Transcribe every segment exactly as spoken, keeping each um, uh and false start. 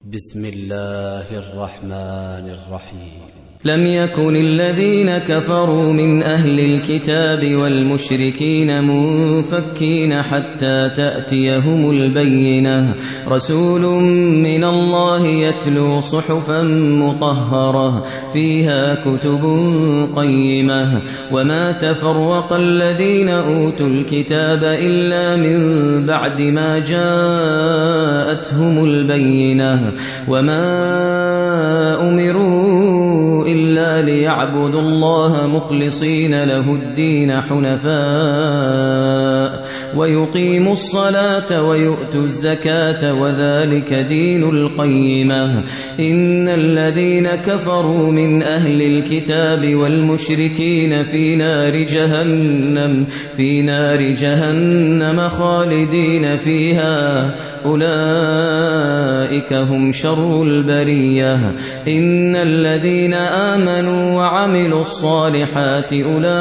بسم الله الرحمن الرحيم. لم يكن الذين كفروا من أهل الكتاب والمشركين منفكين حتى تأتيهم البينة، رسول من الله يتلو صحفا مطهرة فيها كتب قيمة، وما تفرق الذين أوتوا الكتاب إلا من بعد ما جاءتهم البينة، وما أمروا إلا ليعبدوا الله مخلصين له الدين حنفاء ويقيموا الصلاة ويؤتوا الزكاة وذلك دين القيمة. إن الذين كفروا من أهل الكتاب والمشركين في نار جهنم في نار جهنم خالدين فيها، أولئك هم شر البرية. إن الذين آمنوا وعملوا الصالحات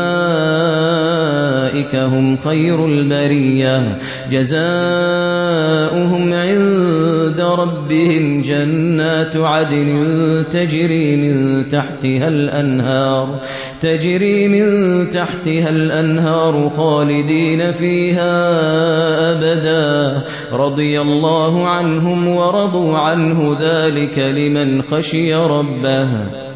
أولئك هم خير البرية، جزاؤهم عند ربهم جنات عدن تجري من تحتها الأنهار تجري من تحتها الأنهار خالدين فيها أبدا، رضي الله عنهم ورضوا عنه، ذلك لمن خشي ربه.